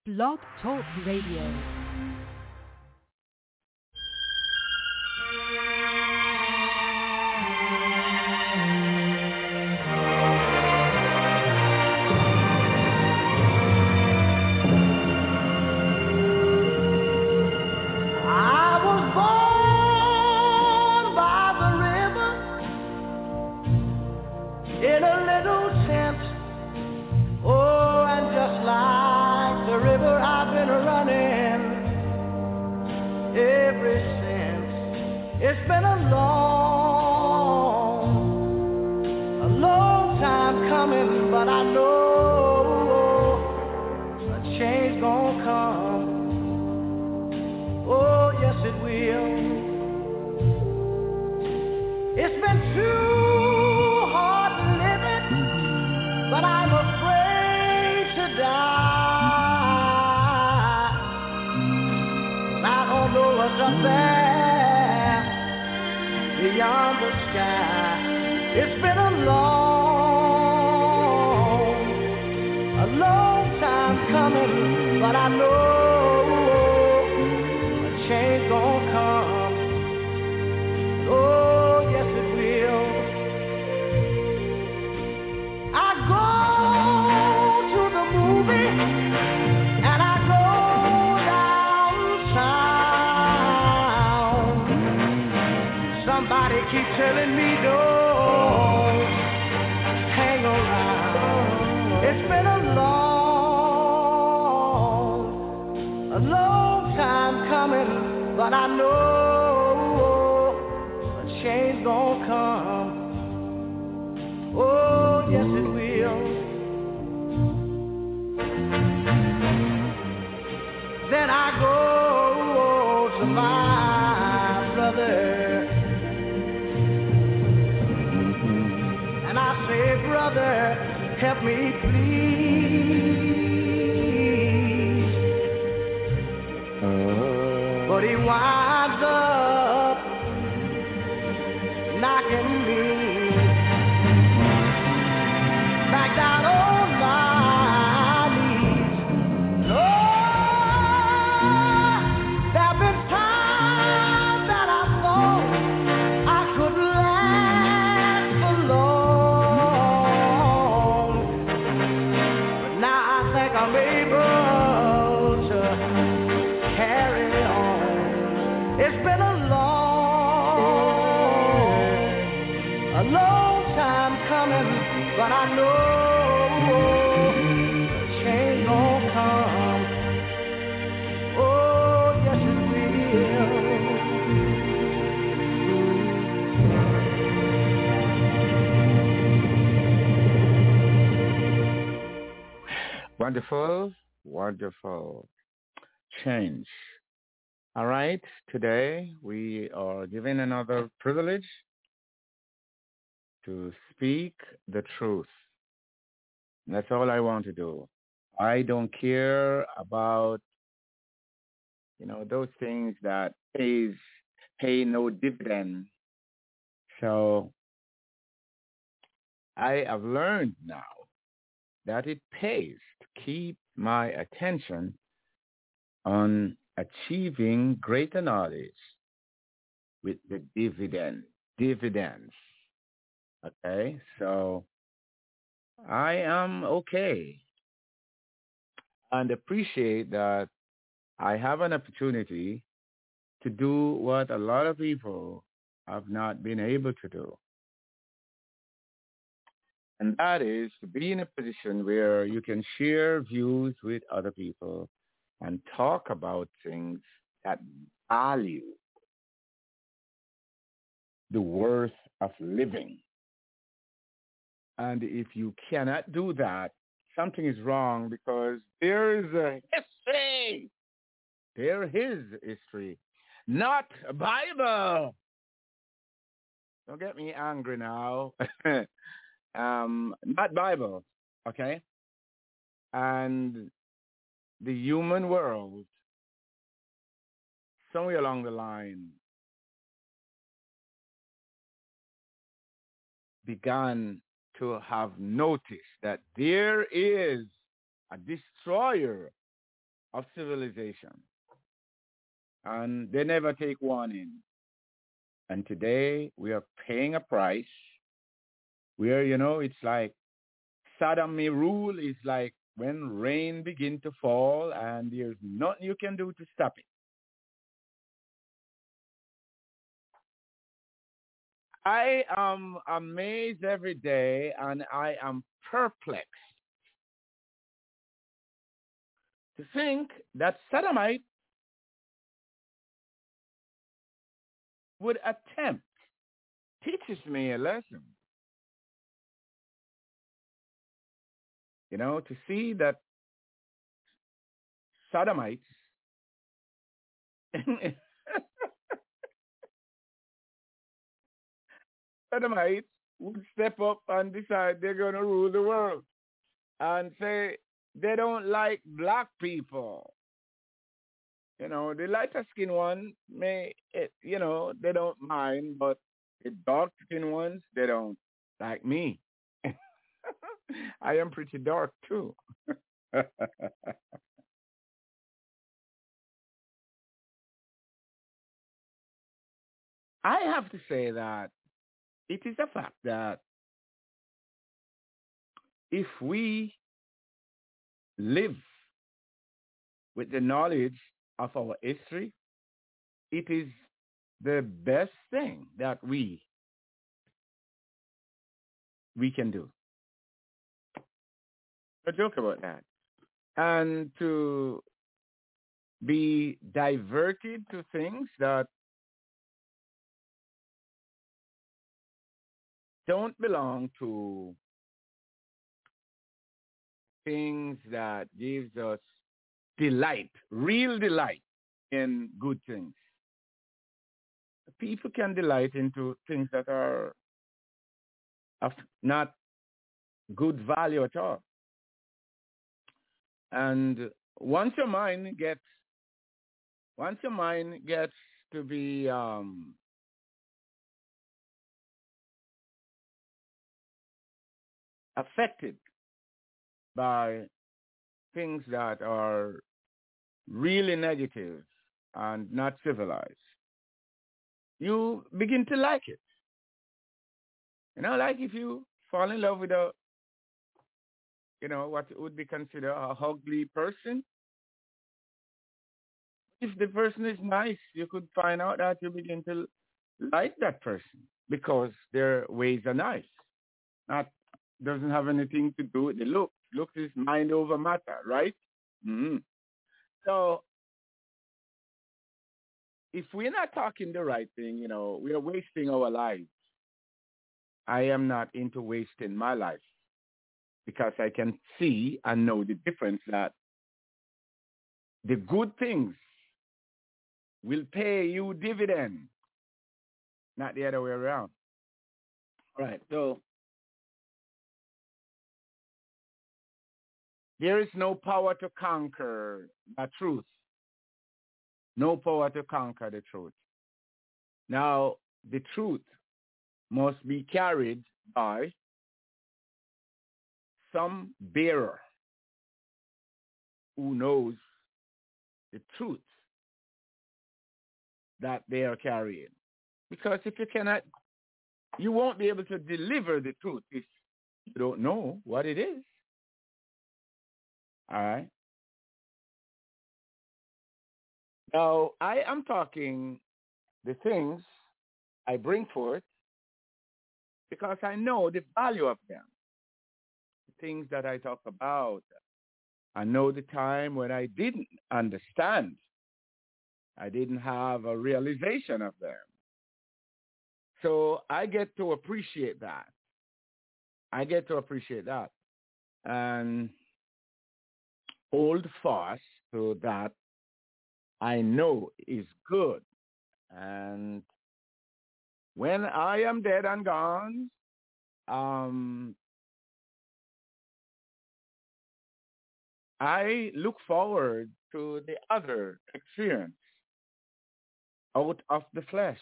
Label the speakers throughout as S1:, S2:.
S1: Blog Talk Radio.
S2: It's been a long time coming, but I know a change gonna come. Oh, yes it will. It's been too hard living, but I'm afraid to die. I don't know what's up there beyond the sky. It's been a long time coming, but I know a change gonna come. Oh, yes it will. I go to the movie and I go downtown. Somebody keep telling me don't hang around. It's been a long time coming, but I know a change gonna come. Oh, yes it will. Then I go to my brother. Brother, help me please. But he winds up knocking me back down on my knees. Lord, there have been times that I thought I could last for long. I'm able to carry on. It's been a long time coming, but I know a change gonna come. Oh, yes it
S3: Wonderful, wonderful change. All right, today we are given another privilege to speak the truth. That's all I want to do. I don't care about, those things that pay no dividend. So I have learned now that it pays to keep my attention on achieving greater knowledge with the dividends. Okay, so I am okay and appreciate that I have an opportunity to do what a lot of people have not been able to do. And that is to be in a position where you can share views with other people and talk about things that value the worth of living. And if you cannot do that, something is wrong, because there is a history. There is history, not a Bible. Don't get me angry now. Not Bible, okay? And the human world, somewhere along the line, began to have noticed that there is a destroyer of civilization. And they never take warning. And today we are paying a price where, it's like Saddam rule is like when rain begin to fall and there's nothing you can do to stop it. I am amazed every day and I am perplexed to think that Saddamite would attempt, teaches me a lesson, to see that Sodomites Sodomites would step up and decide they're going to rule the world and say they don't like black people. The lighter skinned ones they don't mind, but the dark skinned ones, they don't like me. I am pretty dark too. I have to say that it is a fact that if we live with the knowledge of our history, it is the best thing that we can do. A joke about that. And to be diverted to things that don't belong to things that gives us delight, real delight in good things. People can delight into things that are of not good value at all. And once your mind gets to be affected by things that are really negative and not civilized, you begin to like it. Like if you fall in love with a, what would be considered a ugly person, if the person is nice, you could find out that you begin to like that person because their ways are nice. Not doesn't have anything to do with the look. Looks is mind over matter, right? Mm-hmm. So if we're not talking the right thing, we are wasting our lives. I am not into wasting my life because I can see and know the difference that the good things will pay you dividend, not the other way around. Right. So there is no power to conquer the truth. No power to conquer the truth. Now, the truth must be carried by some bearer who knows the truth that they are carrying. Because if you won't be able to deliver the truth if you don't know what it is. All right. Now, I am talking the things I bring forth because I know the value of them. The things that I talk about. I know the time when I didn't understand. I didn't have a realization of them. So I get to appreciate that. And hold fast to that I know is good. And when I am dead and gone, I look forward to the other experience out of the flesh.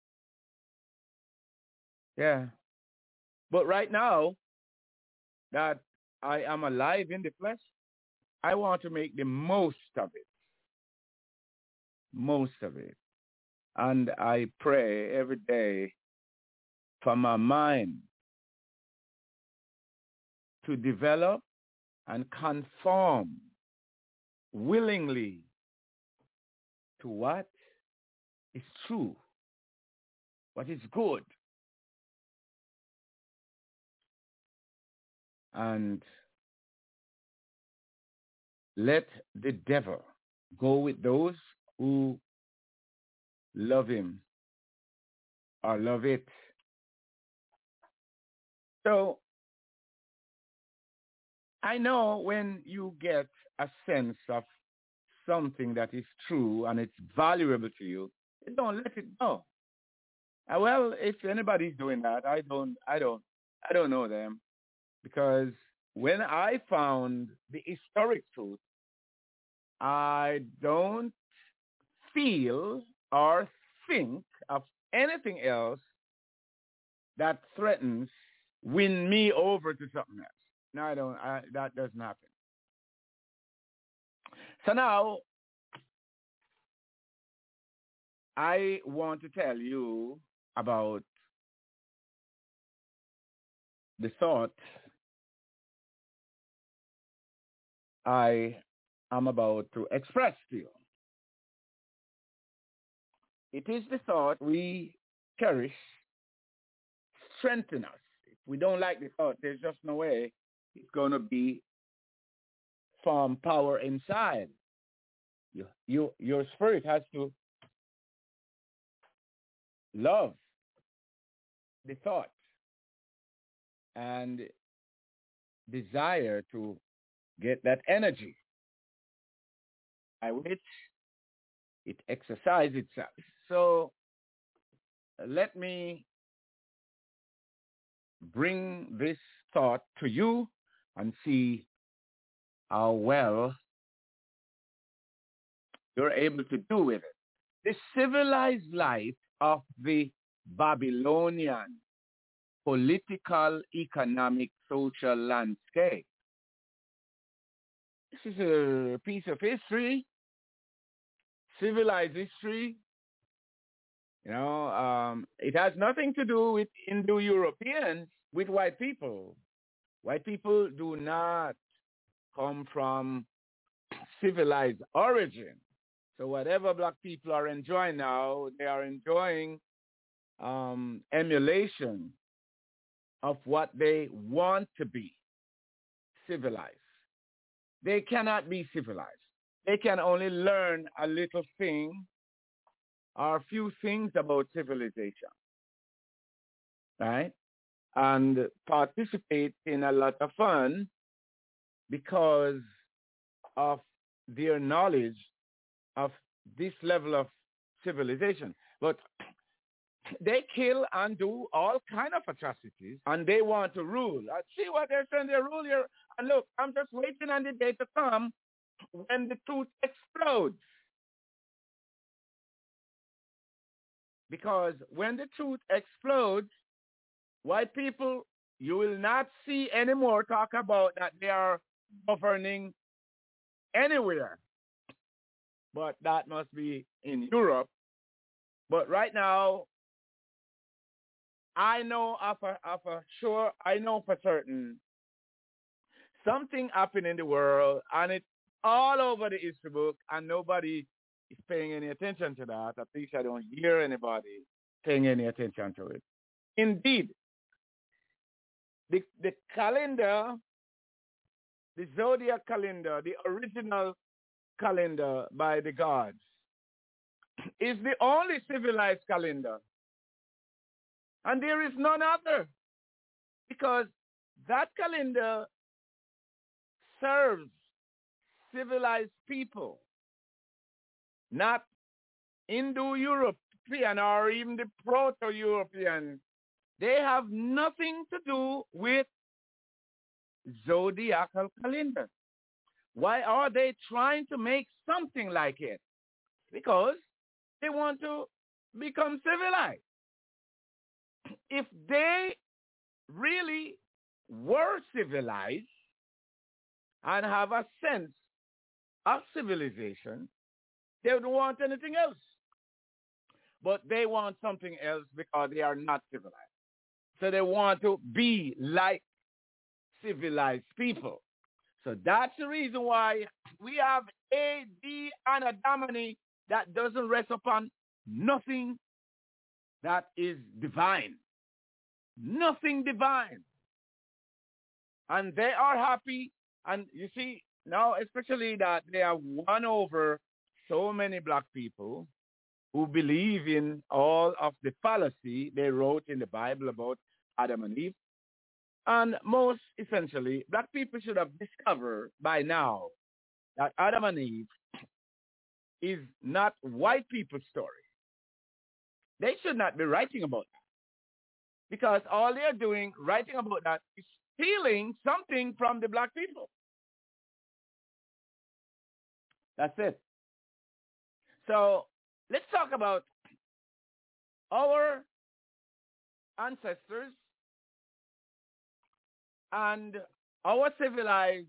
S3: Yeah. But right now that I am alive in the flesh, I want to make the most of it. Most of it. And I pray every day for my mind to develop and conform willingly to what is true, what is good. And let the devil go with those who love him or love it. So I know when you get a sense of something that is true and it's valuable to you, you don't let it go. Well, if anybody's doing that, I don't know them, because when I found the historic truth, I don't feel or think of anything else that threatens win me over to something else. No, I don't. That doesn't happen. So now I want to tell you about the thought I am about to express to you. It is the thought we cherish strengthen us. If we don't like the thought, there's just no way it's going to be form power inside. Your spirit has to love the thought and desire to get that energy by which it exercises itself. So let me bring this thought to you and see how well you're able to do with it. The civilized life of the Babylonian political, economic, social landscape. This is a piece of history, civilized history. It has nothing to do with Indo-Europeans, with white people. White people do not come from civilized origin. So whatever black people are enjoying now, they are enjoying emulation of what they want to be civilized. They cannot be civilized. They can only learn a little thing or a few things about civilization, right? And participate in a lot of fun because of their knowledge of this level of civilization. But they kill and do all kind of atrocities, and they want to rule. I see what they're saying, they rule here. And look, I'm just waiting on the day to come when the truth explodes. Because when the truth explodes, white people, you will not see anymore talk about that they are governing anywhere. But that must be in Europe. But right now, I know I know for certain something happened in the world, and it's all over the history book, and nobody is paying any attention to that. At least I don't hear anybody paying any attention to it. Indeed, the calendar, the zodiac calendar, the original calendar by the gods, is the only civilized calendar. And there is none other, because that calendar serves civilized people, not Indo-European or even the Proto-European. They have nothing to do with zodiacal calendar. Why are they trying to make something like it? Because they want to become civilized. If they really were civilized and have a sense of civilization, they don't want anything else. But they want something else because they are not civilized. So they want to be like civilized people. So that's the reason why we have AD Anadamani that doesn't rest upon nothing that is divine. Nothing divine. And they are happy. And you see, now especially that they have won over so many black people who believe in all of the fallacy they wrote in the Bible about Adam and Eve. And most essentially, black people should have discovered by now that Adam and Eve is not white people's story. They should not be writing about that. Because all they're doing, writing about that, is stealing something from the black people. That's it. So let's talk about our ancestors and our civilized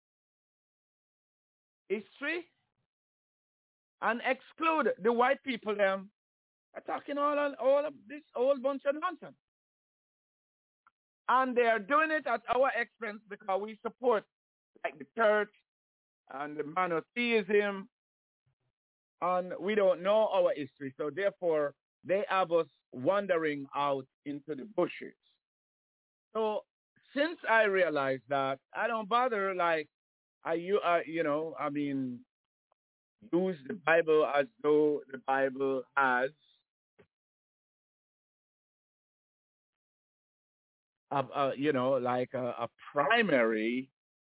S3: history and exclude the white people them are talking all of this whole bunch of nonsense. And they are doing it at our expense because we support like the church and the monotheism, and we don't know our history. So therefore, they have us wandering out into the bushes. So since I realized that, I don't bother use the Bible as though the Bible has a primary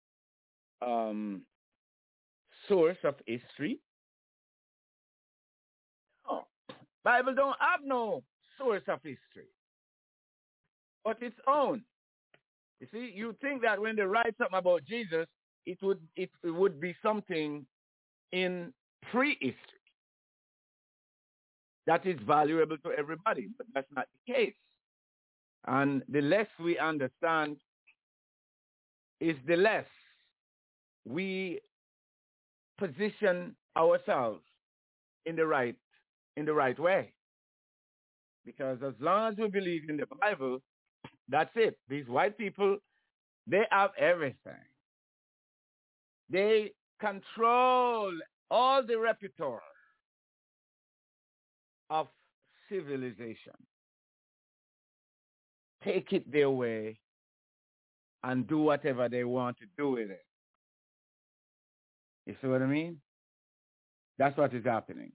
S3: source of history. No, Bible don't have no source of history, but its own. You see, you think that when they write something about Jesus, it would be something in prehistory that is valuable to everybody, but that's not the case. And the less we understand is the less we position ourselves in the right way. Because as long as we believe in the Bible, that's it. These white people, they have everything. They control all the repertoire of civilization. Take it their way and do whatever they want to do with it. You see what I mean? That's what is happening.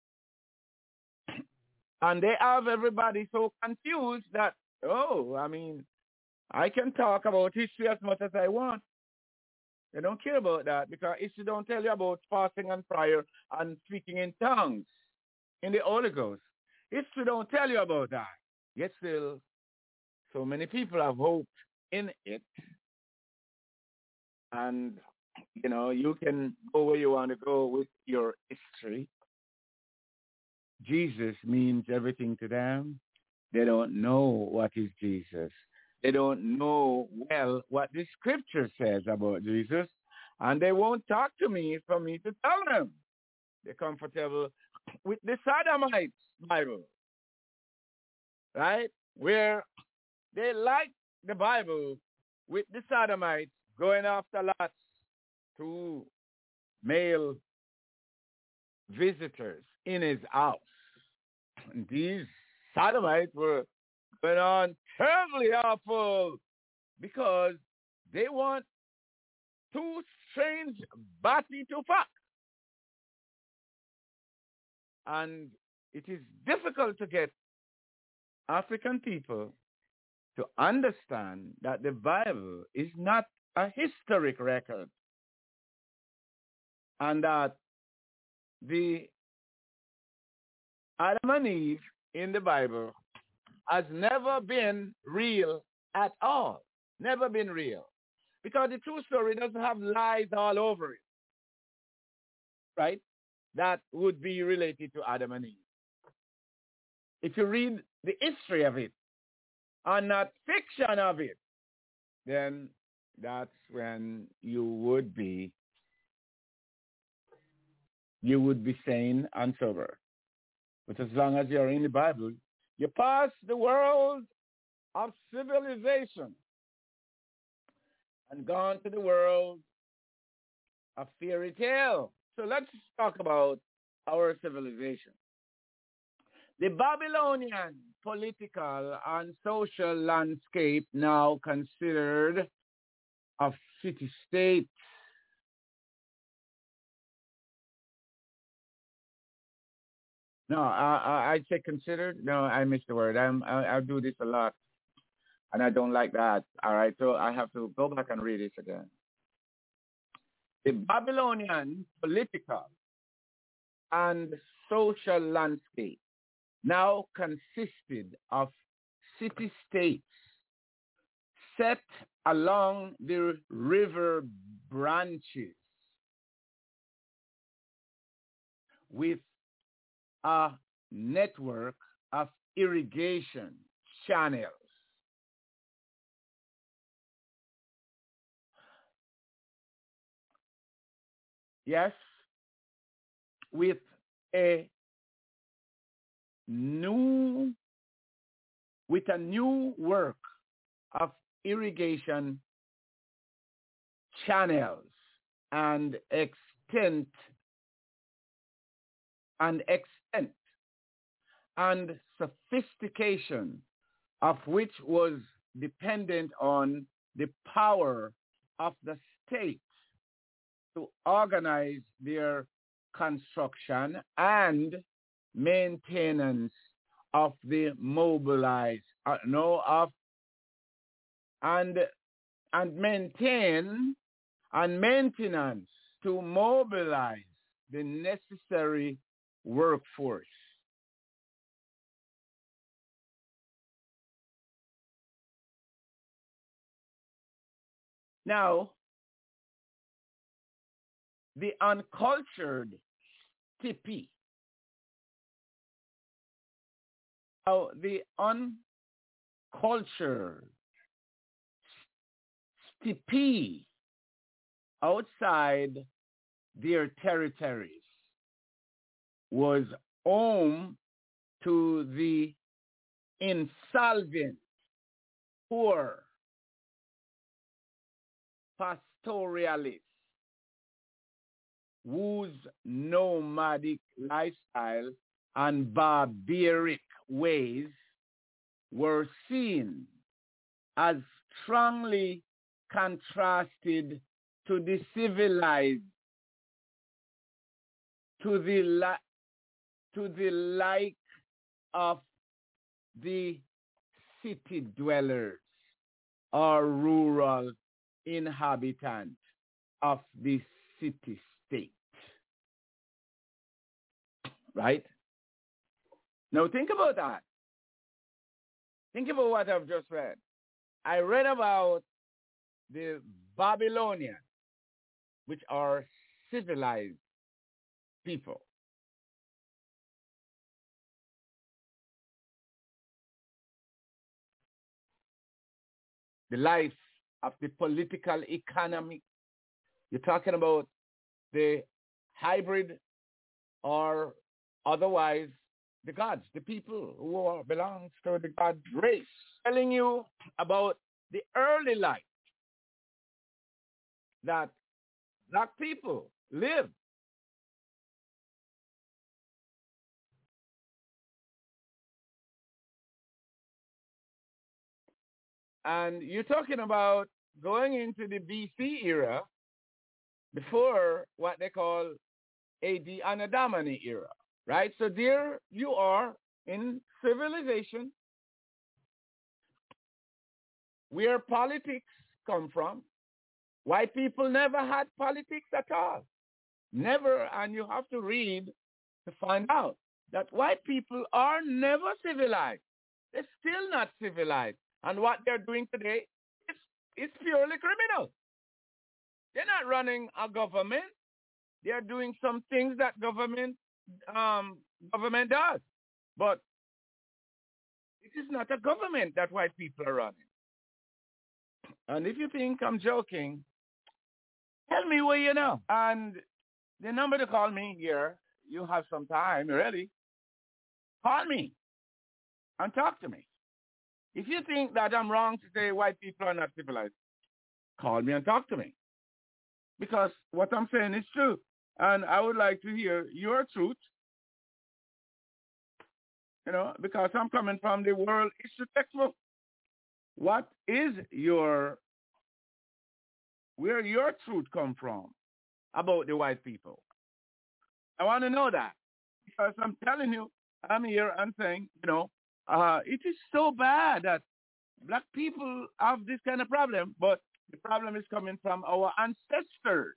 S3: And they have everybody so confused that, I can talk about history as much as I want. They don't care about that because history don't tell you about fasting and prayer and speaking in tongues in the Holy Ghost. History don't tell you about that. Yet still, so many people have hoped in it. And, you can go where you want to go with your history. Jesus means everything to them. They don't know what is Jesus. They don't know well what the scripture says about Jesus. And they won't talk to me for me to tell them. They're comfortable with the Sodomites Bible. Right? Where they like the Bible with the Sodomites going after lots to male visitors in his house. And these Sodomites were going on terribly awful because they want two strange body to fuck. And it is difficult to get African people to understand that the Bible is not a historic record and that the Adam and Eve in the Bible has never been real at all. Never been real. Because the true story doesn't have lies all over it. Right? That would be related to Adam and Eve. If you read the history of it and not fiction of it, then that's when you would be you would be sane and sober. But as long as you're in the Bible, you pass the world of civilization and gone to the world of fairy tale. So let's talk about our civilization. The Babylonian political and social landscape now considered a city-state. No, I say considered. No, I missed the word. I do this a lot, and I don't like that. All right, so I have to go back and read this again. The Babylonian political and social landscape now consisted of city-states set along the river branches with a network of irrigation channels. Yes, with a new work of irrigation channels and extent and sophistication of which was dependent on the power of the state to organize their construction and maintenance of the mobilized and maintenance to mobilize the necessary workforce. Now, the uncultured tipi. Now, the uncultured tipi outside their territories was home to the insolvent, poor, pastoralists whose nomadic lifestyle and barbaric ways were seen as strongly contrasted to the civilized, to the like of the city dwellers or rural inhabitants of the city-state. Right? Now think about that. Think about what I've just read. I read about the Babylonians, which are civilized people. The life of the political economy. You're talking about the hybrid or otherwise the gods, the people who belongs to the God race. Telling you about the early life that black people live. And you're talking about going into the BC era before what they call AD Anadamani era, right? So there you are in civilization where politics come from. White people never had politics at all. Never, and you have to read to find out that white people are never civilized. They're still not civilized. And what they're doing today is purely criminal. They're not running a government. They're doing some things that government does. But it is not a government that white people are running. And if you think I'm joking, tell me where you know. And The number to call me here, you have some time already. Call me and talk to me. If you think that I'm wrong to say white people are not civilized, call me and talk to me. Because what I'm saying is true. And I would like to hear your truth, because I'm coming from the world history textbook. What is where your truth come from about the white people? I want to know that. Because I'm telling you, I'm here and saying, it is so bad that black people have this kind of problem, but the problem is coming from our ancestors.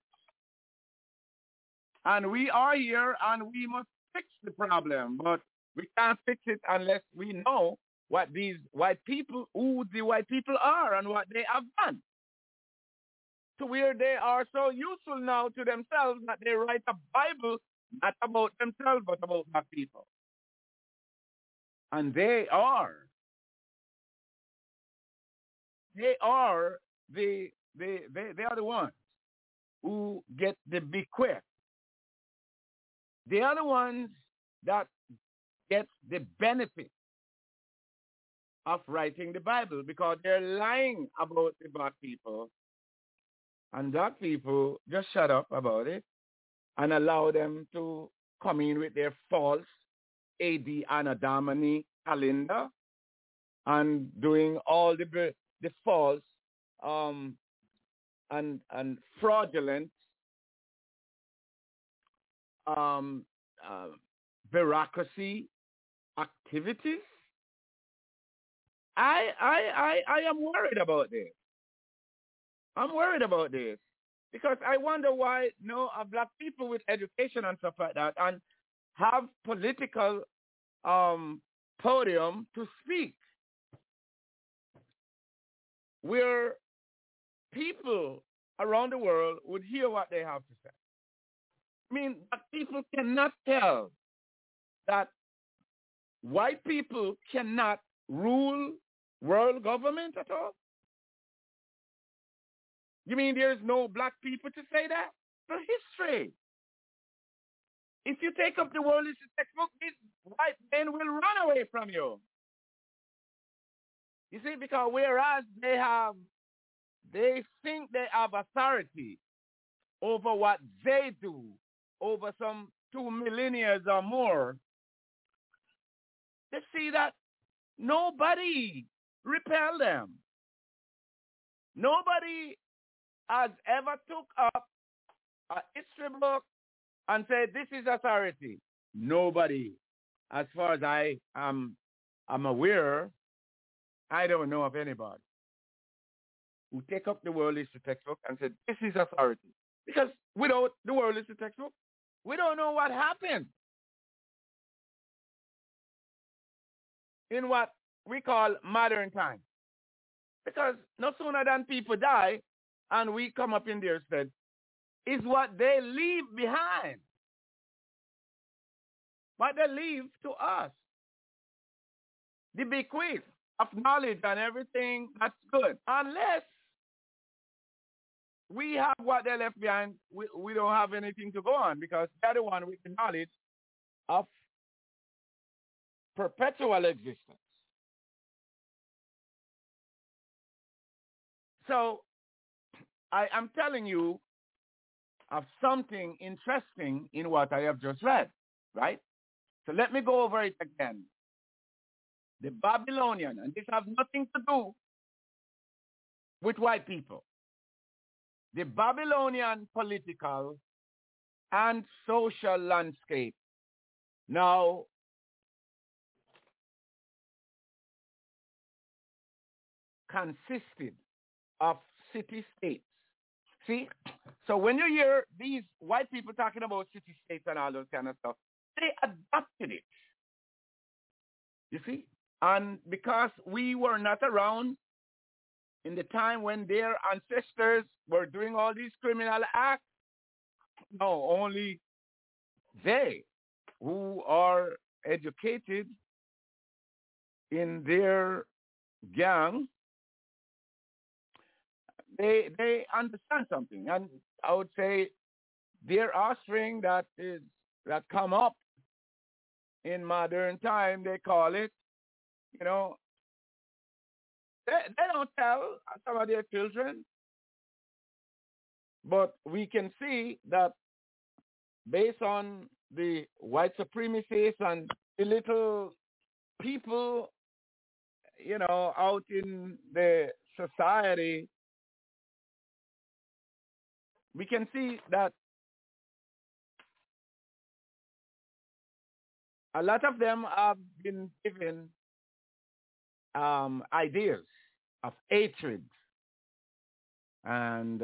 S3: And we are here and we must fix the problem, but we can't fix it unless we know what these white people, who the white people are and what they have done. To where they are so useful now to themselves that they write a Bible not about themselves but about black people. And they are the ones who get the bequest. They are the ones that get the benefit of writing the Bible because they're lying about the black people. And black people just shut up about it and allow them to come in with their false AD Anno Domini calendar and doing all the false and fraudulent bureaucracy activities. I am worried about this. I'm worried about this because I wonder why black people with education and stuff like that and have political podium to speak where people around the world would hear what they have to say. I mean, black people cannot tell that white people cannot rule world government at all? You mean there's no black people to say that? For history. If you take up the world history textbook, these white men will run away from you. You see, because whereas they think they have authority over what they do over some 2 millennia or more, they see that nobody repel them. Nobody has ever took up a history book and said, this is authority. Nobody. As far as I'm aware, I don't know of anybody who take up the world history textbook and said, this is authority. Because without the world history textbook, we don't know what happened in what we call modern time. Because no sooner than people die and we come up in their stead is what they leave behind. What they leave to us. The bequeath of knowledge and everything that's good. Unless we have what they left behind, we don't have anything to go on because they're the one with the knowledge of perpetual existence. So I am telling you of something interesting in what I have just read, right? So let me go over it again. The Babylonian, and this has nothing to do with white people. The Babylonian political and social landscape now consisted of city-states. See? So when you hear these white people talking about city-states and all those kind of stuff, they adopted it. You see? And because we were not around in the time when their ancestors were doing all these criminal acts, no, only they who are educated in their gang, they understand something. And I would say their offspring that come up in modern time, they call it, you know, they don't tell some of their children, but we can see that based on the white supremacists and the little people, you know, out in the society, we can see that a lot of them have been given ideas of hatred and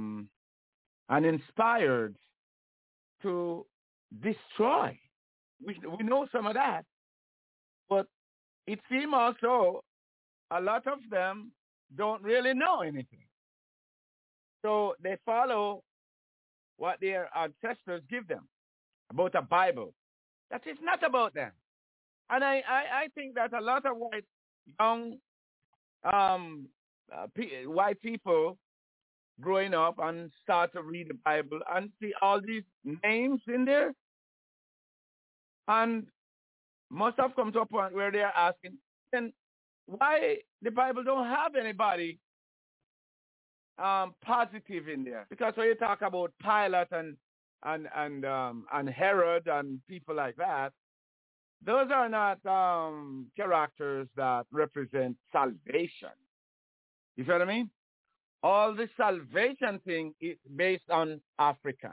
S3: inspired to destroy. We know some of that, but it seems also a lot of them don't really know anything. So they follow what their ancestors give them about a Bible. That is not about them. And I think that a lot of young white people growing up and start to read the Bible and see all these names in there, and must have come to a point where they are asking, then why the Bible don't have anybody positive in there? Because when you talk about Pilate and Herod and people like that, those are not characters that represent salvation. You see what I mean? All the salvation thing is based on African.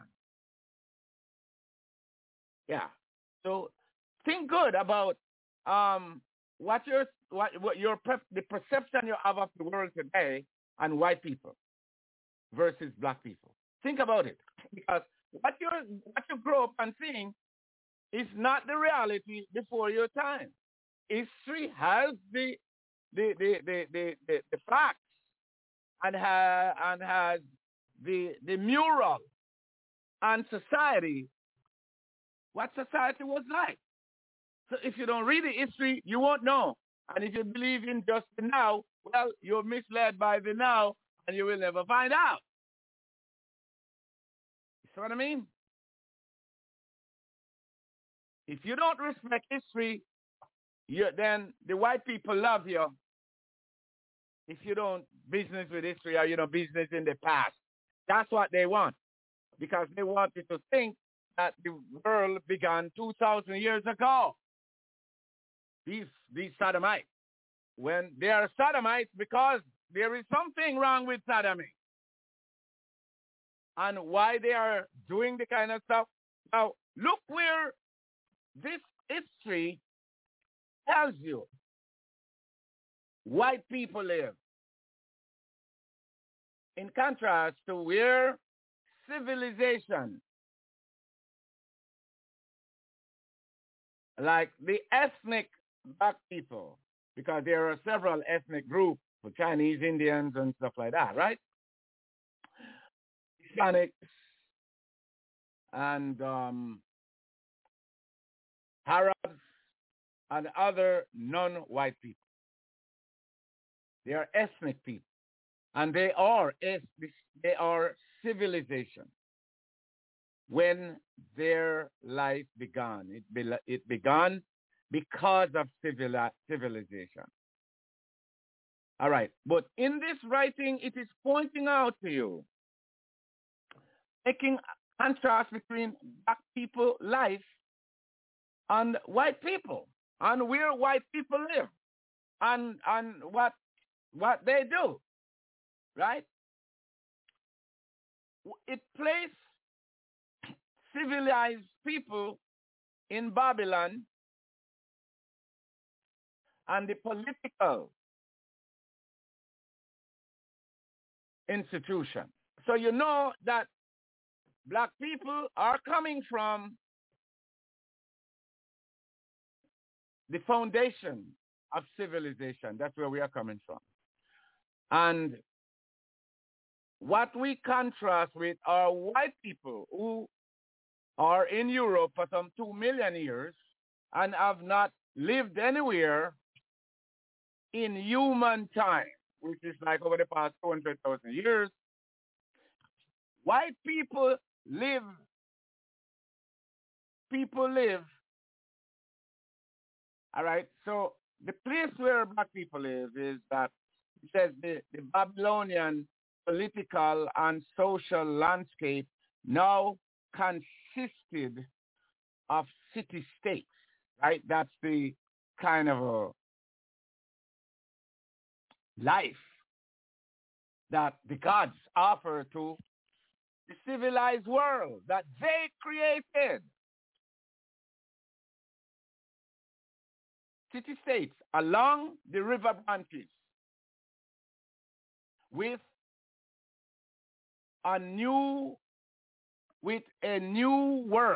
S3: Yeah. So think good about the perception you have of the world today and white people versus black people. Think about it, because what you grow up and seeing is not the reality before your time. History has the facts and has the mural and society, what society was like. So if you don't read the history, you won't know. And if you believe in just the now, well, you're misled by the now, and you will never find out. You see what I mean? If you don't respect history, then the white people love you. If you don't business with history, or business in the past, that's what they want, because they want you to think that the world began 2,000 years ago. These sodomites, when they are sodomites, because there is something wrong with sodomy, and why they are doing the kind of stuff. Now, look where this history tells you white people live, in contrast to where civilization, like the ethnic black people, because there are several ethnic groups, for Chinese, Indians, and stuff like that, right? Hispanics and Arabs and other non-white people. They are ethnic people, and they are civilization. When their life began, it began because of civilization. All right, but in this writing, it is pointing out to you, making contrast between black people life and white people, and where white people live, and what they do, right? It placed civilized people in Babylon and the political institution. So you know that black people are coming from the foundation of civilization. That's where we are coming from. And what we contrast with are white people who are in Europe for some 2 million years and have not lived anywhere in human time, which is like over the past 200,000 years. White people live people live, all right, so the place where black people live is that, it says the Babylonian political and social landscape now consisted of city-states, right? That's the kind of a life that the gods offer to the civilized world that they created. City-states along the river branches with a new work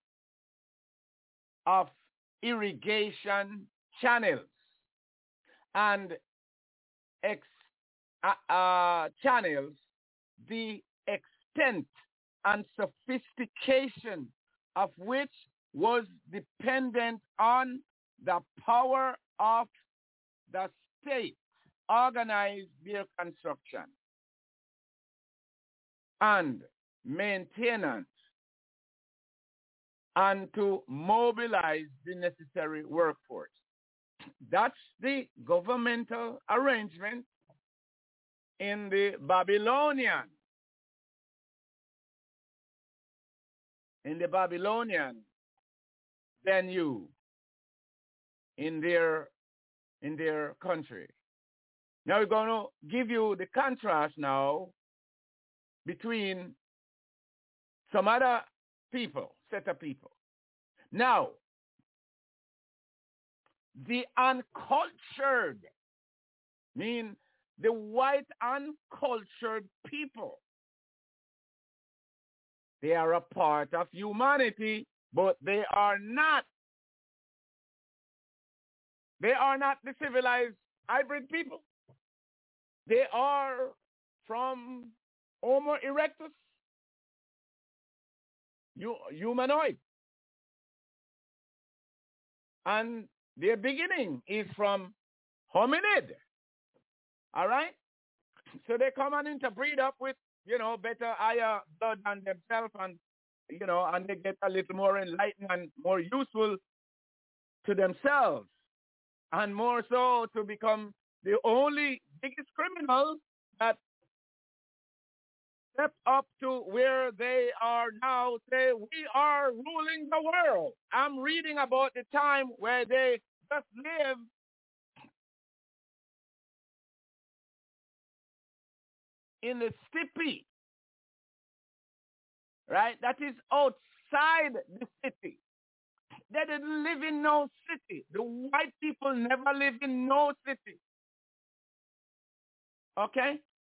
S3: of irrigation channels and channels, the extent and sophistication of which was dependent on the power of the state organize their construction and maintenance and to mobilize the necessary workforce. That's the governmental arrangement in the Babylonian. In the Babylonian venue in their country. Now we're going to give you the contrast now between some other people, set of people. Now, the uncultured, mean the white uncultured people, they are a part of humanity, but they are not the civilized hybrid people. They are from Homo erectus, humanoid. And their beginning is from hominid. All right? So they come and interbreed up with, better, higher blood than themselves, and, and they get a little more enlightened and more useful to themselves, and more so to become the only biggest criminals that step up to where they are now, say, we are ruling the world. I'm reading about the time where they just live in the steppe, right? That is outside the city. They didn't live in no city. The white people never lived in no city. Okay?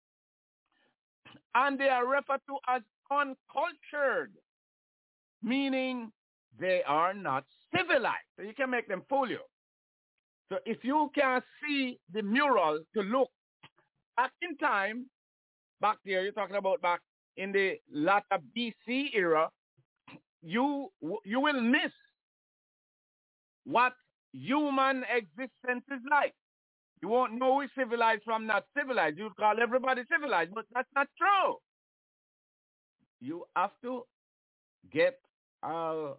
S3: And they are referred to as uncultured, meaning they are not civilized. So you can make them fool you. So if you can see the mural to look back in time, back there, you're talking about back in the latter BC era, you will miss what human existence is like. You won't know who is civilized from not civilized. You call everybody civilized, but that's not true. You have to get a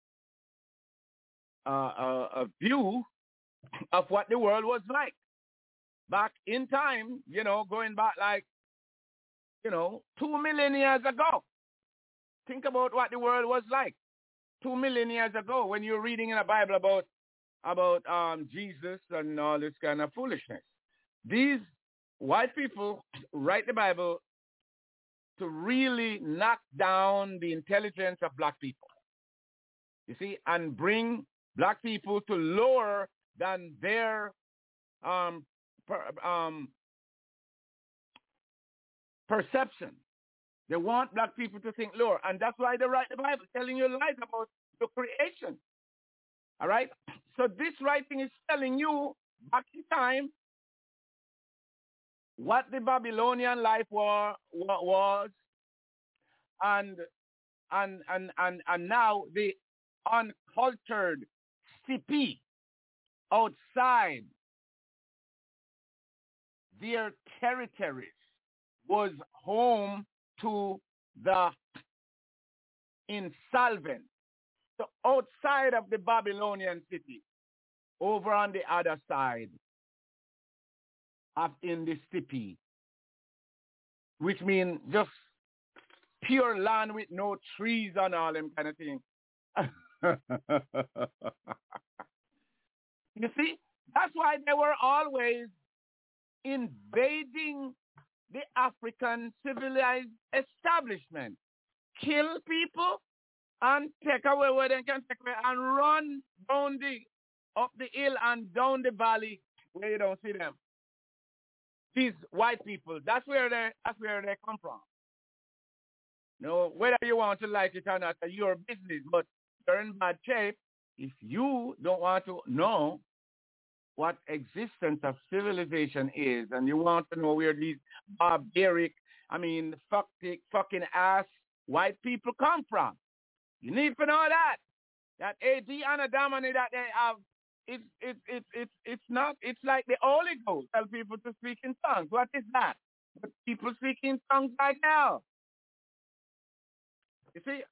S3: view of what the world was like back in time, going back like, 2 million years ago. Think about what the world was like 2 million years ago when you're reading in the Bible about Jesus and all this kind of foolishness. These white people write the Bible to really knock down the intelligence of black people. You see, and bring black people to lower than their perception. They want black people to think lower. And that's why they write the Bible, telling you lies about the creation. All right? So this writing is telling you back in time what the Babylonian life was, and now the uncultured steppe outside their territories was home to the insolvent, So outside of the Babylonian city, over on the other side of in the steppe, which means just pure land with no trees and all them kind of thing. You see, that's why they were always invading the African civilized establishment. Kill people and take away where they can take away and run down up the hill and down the valley where you don't see them. These white people, that's where they come from. You know, whether you want to like it or not, it's your business, but you're in bad shape if you don't want to know what existence of civilization is, and you want to know where these barbaric, fucking ass white people come from. You need to know that AD Anadamani that they have, it's not, it's like the Holy Ghost tell people to speak in tongues. What is that? But people speak in tongues right now. You see,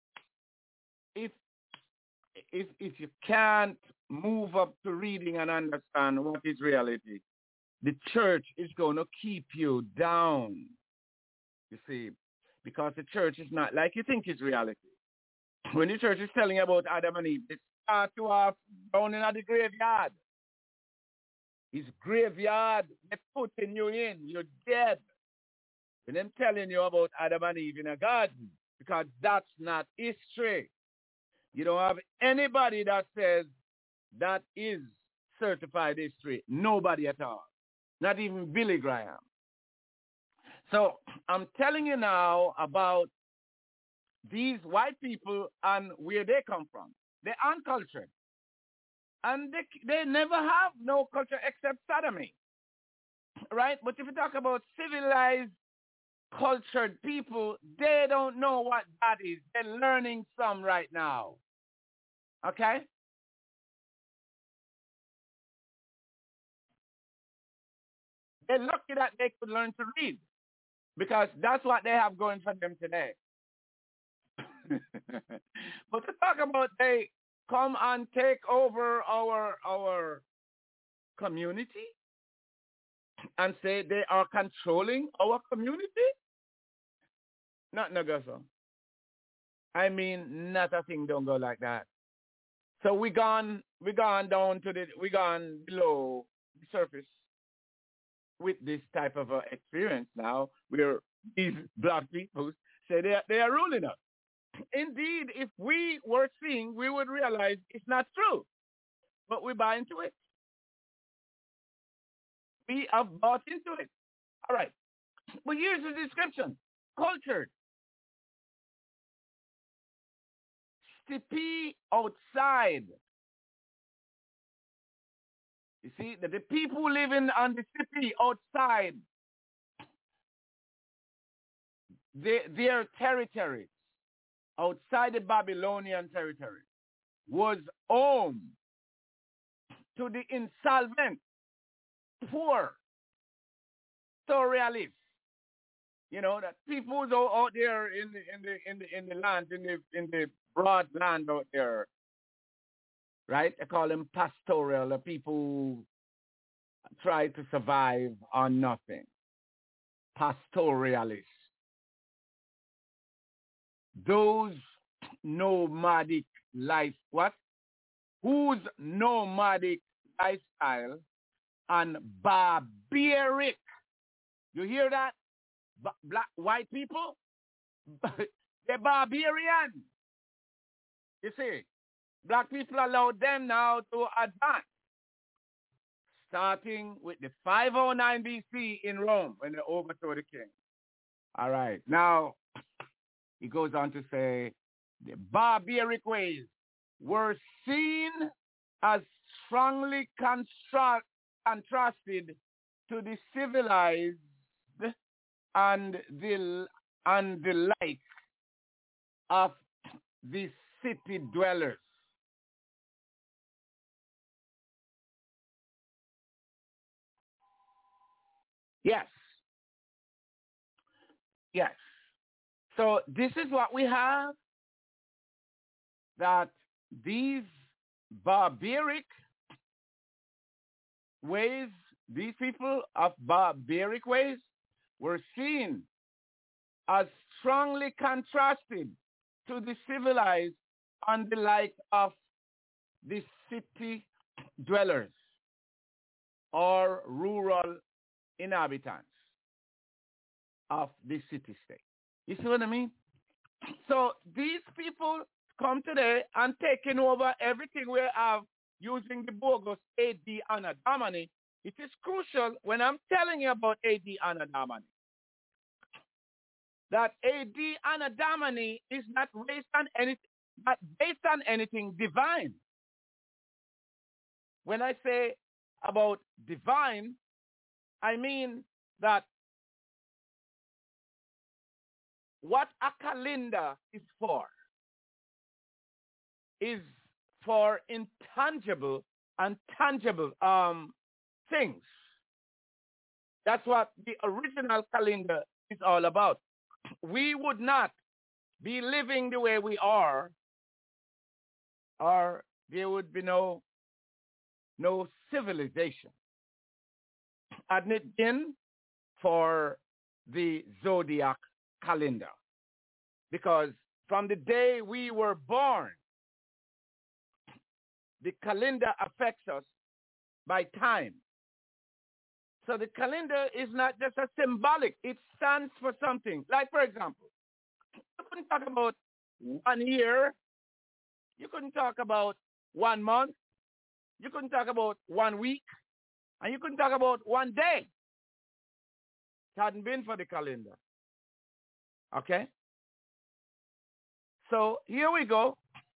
S3: if you can't move up to reading and understand what is reality, the church is going to keep you down. You see, because the church is not like you think it's reality. When the church is telling you about Adam and Eve, they start you off down in the graveyard. It's graveyard. They're putting you in. You're dead. When them telling you about Adam and Eve in a garden, because that's not history. You don't have anybody that says that is certified history. Nobody at all. Not even Billy Graham. So I'm telling you now about these white people and where they come from. They're uncultured. And they never have no culture except sodomy. Right? But if you talk about civilized, cultured people, they don't know what that is. They're learning some right now. Okay? They're lucky that they could learn to read, because that's what they have going for them today. But to talk about they come and take over our community and say they are controlling our community? Not Nagaso. I mean, not a thing don't go like that. So we gone below the surface with this type of experience now, where these black people say they are ruling us. Indeed, if we were seeing, we would realize it's not true. But we buy into it. We have bought into it. All right. But here's the description. Cultured. Steppe outside. You see, the people living on the steppe outside their territories, outside the Babylonian territory, was home to the insolvent, poor, storyalists. You know, that people out there in the land, in the broad land out there, right? I call them pastoral, the people who try to survive on nothing. Pastoralists. Those nomadic life, what? Whose nomadic lifestyle and barbaric, you hear that? Black, white people, they're barbarian. You see, black people allowed them now to advance, starting with the 509 BC in Rome when they overthrew the king. All right, now he goes on to say the barbaric ways were seen as strongly contrasted to the civilized and the like of the city dwellers. Yes. Yes. So this is what we have. that these barbaric ways, these people of barbaric ways, were seen as strongly contrasted to the civilized and the like of the city dwellers or rural inhabitants of the city-state. You see what I mean? So these people come today and taking over everything we have using the bogus AD Anno Domini. It is crucial when I'm telling you about AD Anno Domini that AD Anno Domini is not based on anything divine. When I say about divine, I mean that what a calendar is for intangible and tangible things. That's what the original calendar is all about. We would not be living the way we are, or there would be no civilization. Hadn't it been for the zodiac calendar? Because from the day we were born, the calendar affects us by time. So the calendar is not just a symbolic, it stands for something. Like, for example, you couldn't talk about 1 year, you couldn't talk about 1 month, you couldn't talk about 1 week, and you couldn't talk about 1 day. It hadn't been for the calendar. Okay? So here we go.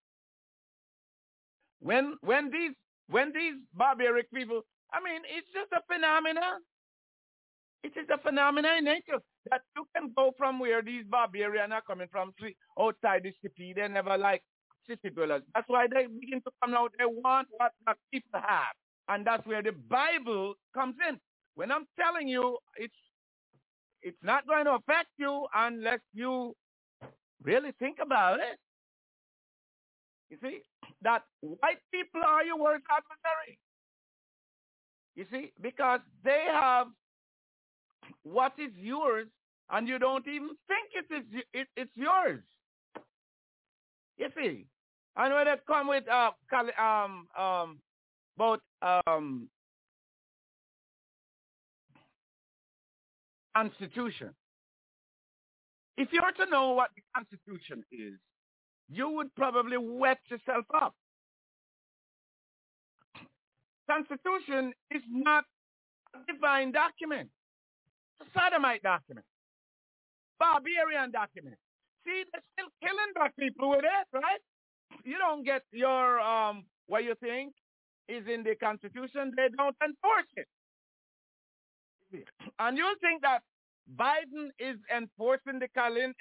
S3: When these barbaric people, I mean, it's just a phenomena. It is a phenomena in nature that you can go from where these barbarians are coming from, outside the city. They never like city dwellers. That's why they begin to come out. They want what the people have. And that's where the Bible comes in. When I'm telling you, it's not going to affect you unless you really think about it. You see, that white people are your worst adversary. You see, because they have what is yours, and you don't even think it's yours. You see, and when they come with about Constitution, if you were to know what the Constitution is, you would probably wet yourself up. Constitution is not a divine document. It's a sodomite document. Barbarian document. See, they're still killing black people with it, right? You don't get your, what you think is in the Constitution. They don't enforce it. And you think that Biden is enforcing the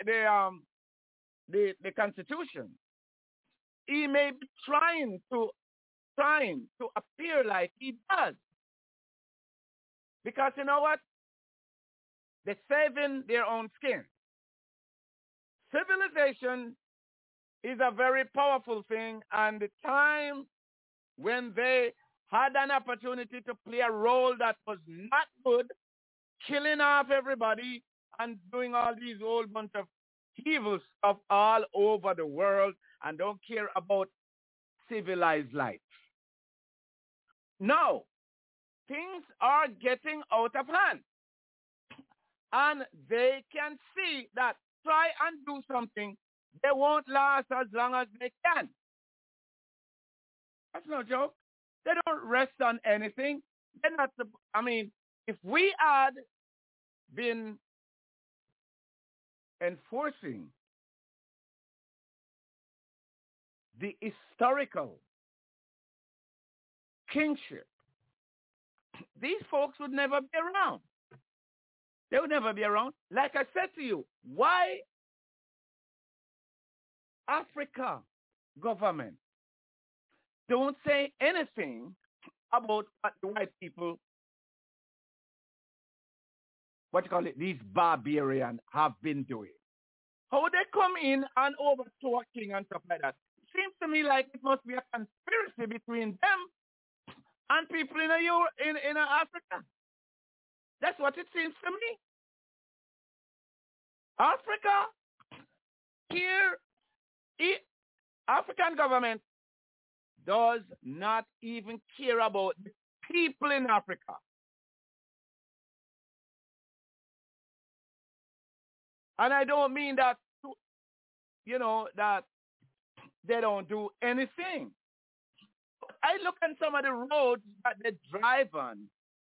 S3: Constitution. He may be trying to appear like he does. Because you know what? They're saving their own skin. Civilization is a very powerful thing, and the time when they had an opportunity to play a role that was not good, killing off everybody and doing all these whole bunch of evil stuff all over the world and don't care about civilized life. No, things are getting out of hand. And they can see that try and do something, they won't last as long as they can. That's no joke. They don't rest on anything. They're not, I mean, if we had been enforcing the historical kingship, these folks would never be around. They would never be around. Like I said to you, why Africa government don't say anything about what the white people, what you call it, these barbarians have been doing. How they come in and overthrow a king and stuff like that. seems to me like it must be a conspiracy between them and people in Africa. That's what it seems to me. Africa, here, African government does not even care about the people in Africa. And I don't mean that, that they don't do anything. I look at some of the roads that they drive on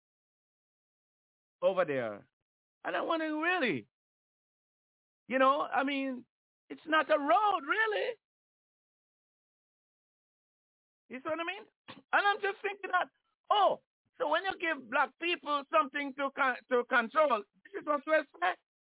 S3: over there, and I'm wondering, really, it's not a road, really. You see what I mean? And I'm just thinking that, so when you give black people something to control, this is what we expect.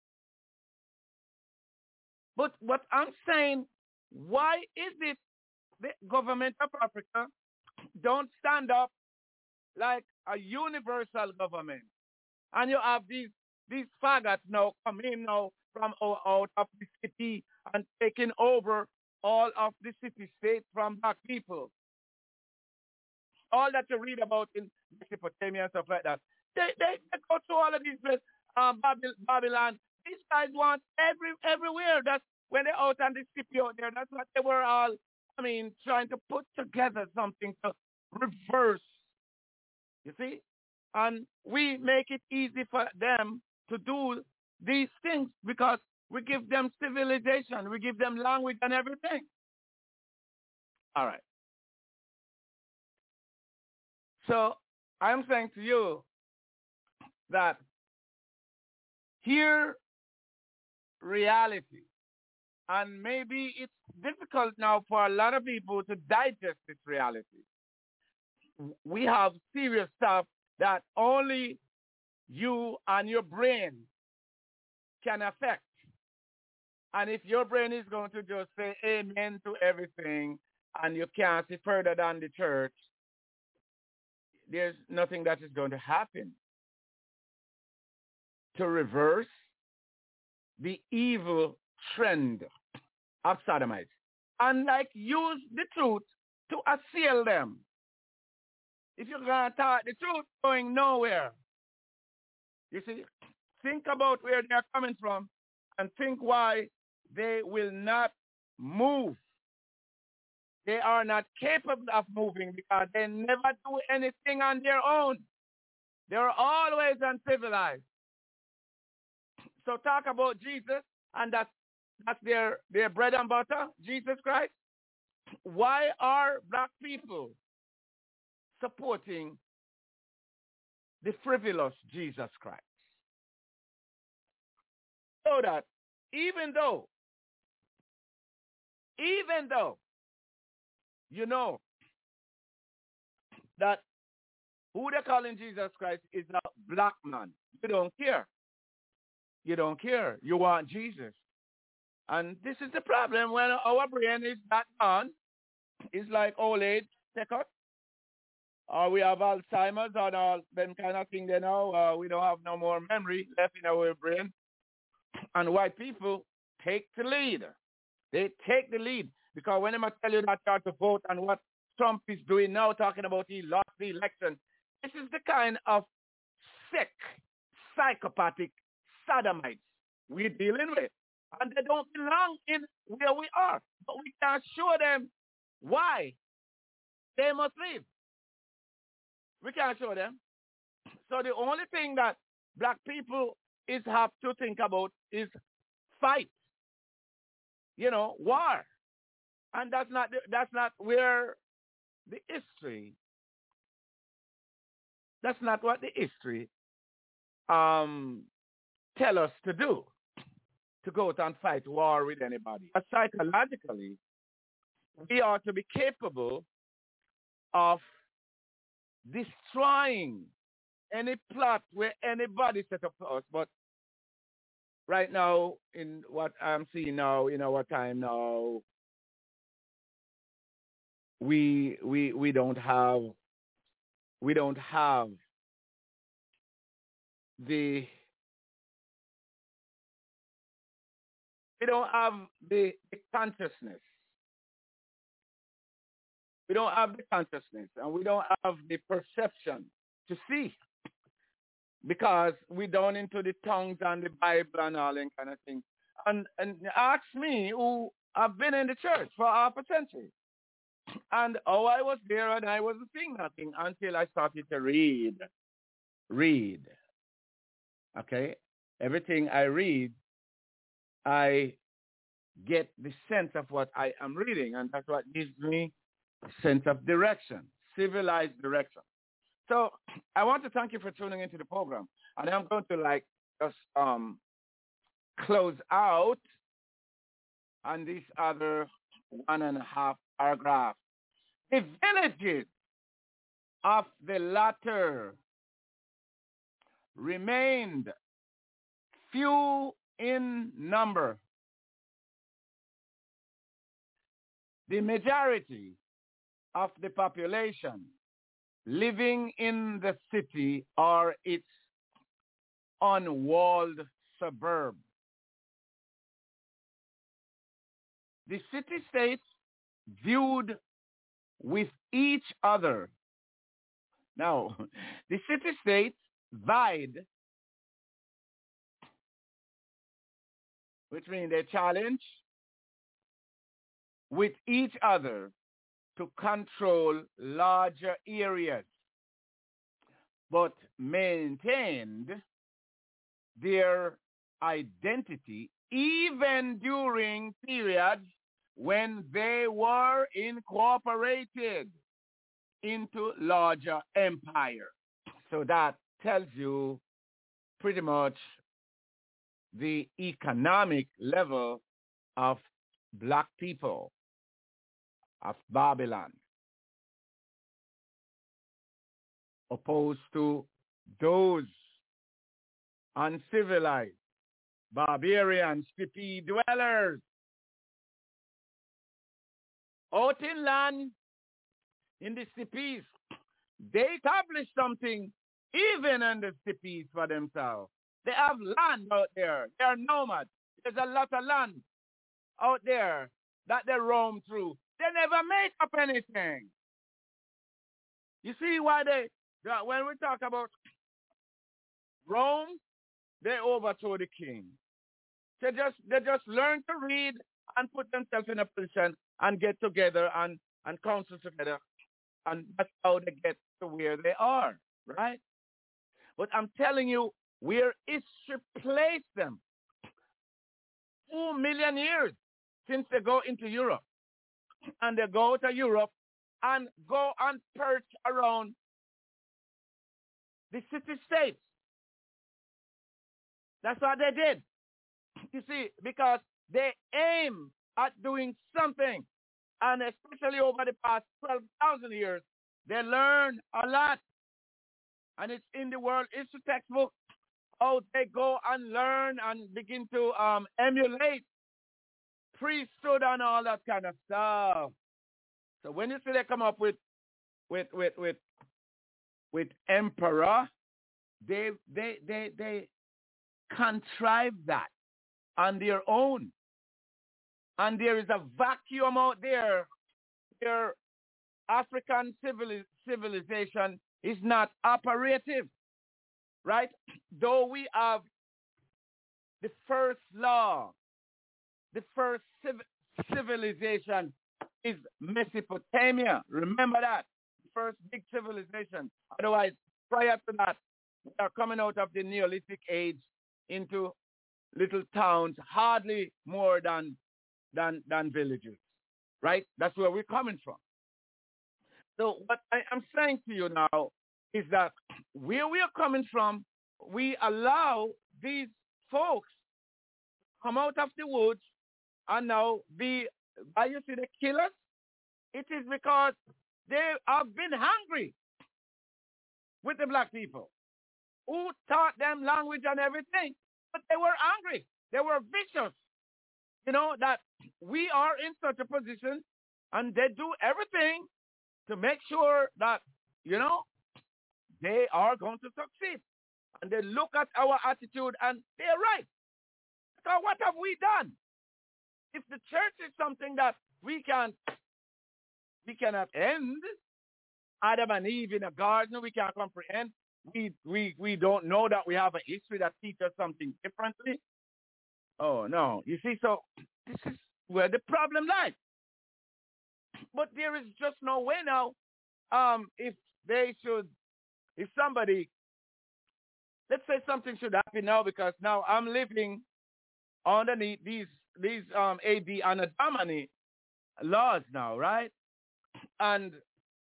S3: But what I'm saying, why is it the government of Africa don't stand up like a universal government? And you have these faggots now coming now from out of the city and taking over all of the city-state from black people. All that you read about in Mesopotamia and stuff like that. They go to all of these places, Babylon. These guys want everywhere. That's when they're out on the city out there. That's what they were all, trying to put together something to reverse. You see? And we make it easy for them to do these things because we give them civilization. We give them language and everything. All right. So I'm saying to you that here reality, and maybe it's difficult now for a lot of people to digest this reality. We have serious stuff that only you and your brain can affect. And if your brain is going to just say amen to everything and you can't see further than the church, there's nothing that is going to happen to reverse the evil trend of sodomites. And use the truth to assail them. If you're going to talk the truth, going nowhere. You see, think about where they're coming from and think why they will not move. They are not capable of moving because they never do anything on their own. They're always uncivilized. So talk about Jesus, and that's their bread and butter, Jesus Christ. Why are black people supporting the frivolous Jesus Christ? So that even though you know that who they're calling Jesus Christ is a black man, you don't care. You don't care. You want Jesus. And this is the problem when our brain is not on. It's like old age, take up. Or we have Alzheimer's and all them kind of thing there now. We don't have no more memory left in our brain. And white people take the lead. They take the lead. Because when I tell you that you have to vote and what Trump is doing now, talking about he lost the election, this is the kind of sick, psychopathic sodomites we're dealing with. And they don't belong in where we are. But we can show them why they must leave. We can't show them. So the only thing that black people have to think about is fight. War. And that's not where the history. That's not what the history tell us to do. To go out and fight war with anybody. But psychologically, we are to be capable of destroying any plot where anybody set up for us. But right now, in what I'm seeing now, in our time now, we don't have the consciousness We don't have the consciousness, and we don't have the perception to see, because we down into the tongues and the Bible and all that kind of thing. And ask me, who have been in the church for half a century, and I was there and I wasn't seeing nothing until I started to read. Okay, everything I read, I get the sense of what I am reading, and that's what gives me a sense of direction, civilized direction. So I want to thank you for tuning into the program, and I'm going to just close out on this other 1.5 paragraph. The villages of the latter remained few in number. The majority of the population living in the city or its unwalled suburb. The city-states viewed with each other. Now, the city-states vied, which means they challenge with each other to control larger areas, but maintained their identity even during periods when they were incorporated into larger empire. So that tells you pretty much the economic level of black people of Babylon, opposed to those uncivilized barbarian steppe dwellers out in land in the steppes. They established something even in the steppes for themselves. They have land out there. They are nomads. There's a lot of land out there that they roam through. They never make up anything. You see why when we talk about Rome, they overthrow the king. They just learn to read and put themselves in a position and get together and counsel together. And that's how they get to where they are, right? But I'm telling you, where history placed them 2 million years since they go into Europe. And they go to Europe and go and perch around the city-states. That's what they did. You see, because they aim at doing something. And especially over the past 12,000 years, they learn a lot. And it's in the world history textbook how they go and learn and begin to emulate priesthood and all that kind of stuff. So when you see they come up with emperor, they contrive that on their own. And there is a vacuum out there where African civilization is not operative, right? Though we have the first law, the first civilization is Mesopotamia. Remember that. The first big civilization. Otherwise, prior to that, we are coming out of the Neolithic age into little towns, hardly more than villages, right? That's where we're coming from. So what I am saying to you now is that where we are coming from, we allow these folks come out of the woods and now why you see the killers? It is because they have been hungry with the black people who taught them language and everything, but they were angry. They were vicious. You know, that we are in such a position and they do everything to make sure that, you know, they are going to succeed. And they look at our attitude and they're right. So what have we done? If the church is something that we can We cannot end Adam and Eve in a garden. We can't comprehend. We don't know that we have a history that teaches something differently. Oh, no. You see, so this is where the problem lies. But there is just no way now. If somebody, let's say something should happen now, because now I'm living underneath these AD Anadamani laws now, right? And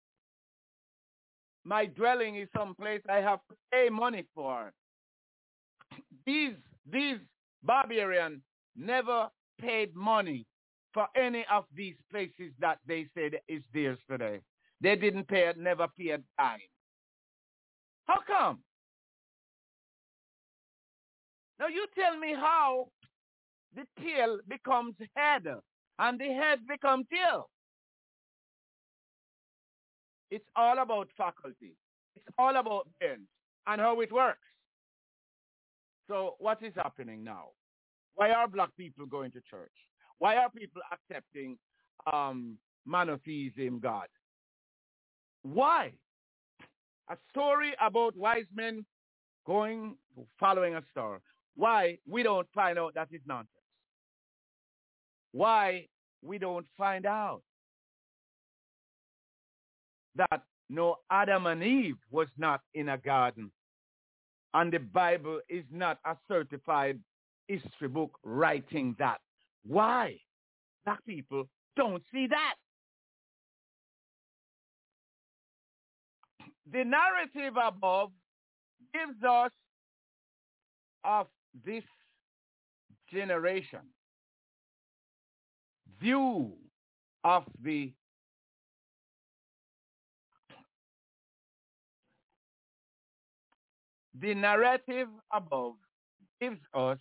S3: my dwelling is someplace I have to pay money for. These barbarians never paid money for any of these places that they said is theirs today. They didn't pay, never paid a dime. How come? Now you tell me how the tail becomes head and the head becomes tail. It's all about faculty. It's all about brains and how it works. So what is happening now? Why are black people going to church? Why are people accepting monotheism God? Why? A story about wise men following a star. Why we don't find out that is nonsense? Why we don't find out that no Adam and Eve was not in a garden, and the Bible is not a certified history book writing that? Why? Black people don't see that. The narrative above gives us of this generation view of the narrative above gives us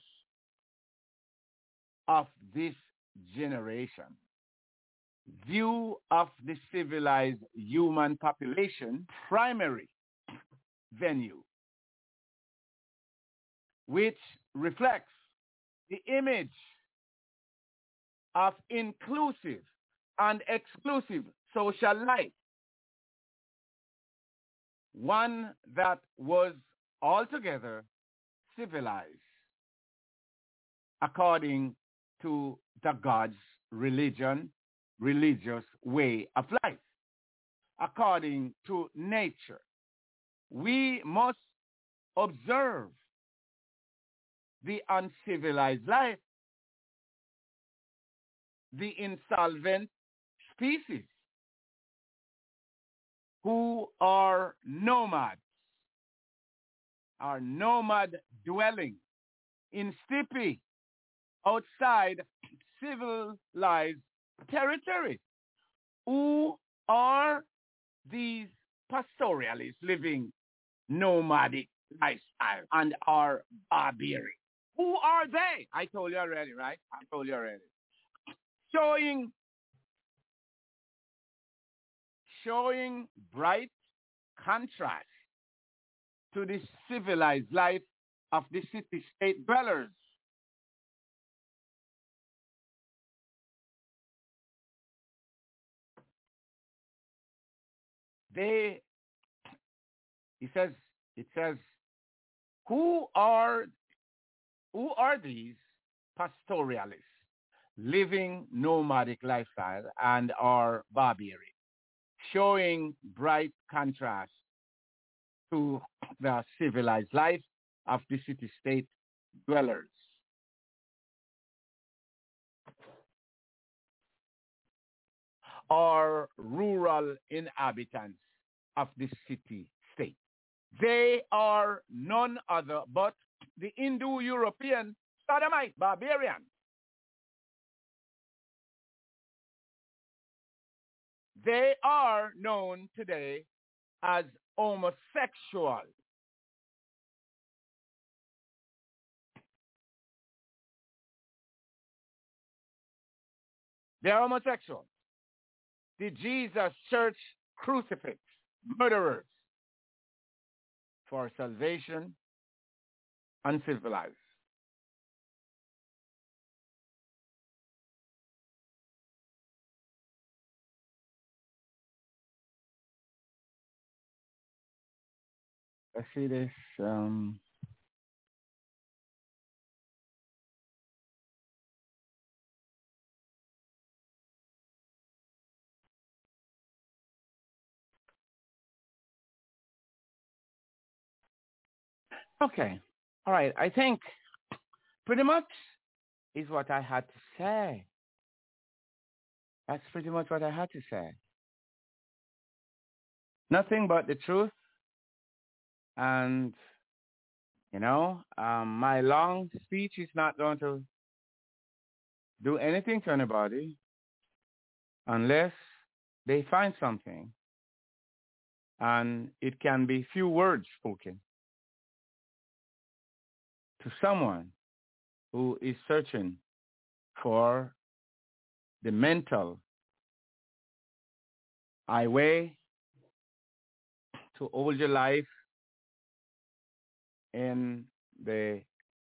S3: of this generation view of the civilized human population primary venue, which reflects the image of inclusive and exclusive social life, one that was altogether civilized according to the God's religious way of life, according to nature. We must observe the uncivilized life, the insolvent species who are nomads, are nomad dwelling in steppe outside civilized territories. Who are these pastoralists living nomadic lifestyle and are barbaric? Who are they? I told you already, right? I told you already. Showing bright contrast to the civilized life of the city-state dwellers. It says, who are these pastoralists living nomadic lifestyle and are barbaric, showing bright contrast to the civilized life of the city-state dwellers? Or rural inhabitants of the city-state. They are none other but the Indo-European sodomite barbarians. They are known today as homosexual. They are homosexual. The Jesus Church crucifix murderers for salvation uncivilized. let's see this. Okay. All right. I think pretty much is what I had to say. That's pretty much what I had to say. Nothing but the truth. And, my long speech is not going to do anything to anybody unless they find something. And it can be few words spoken to someone who is searching for the mental highway to hold your life in the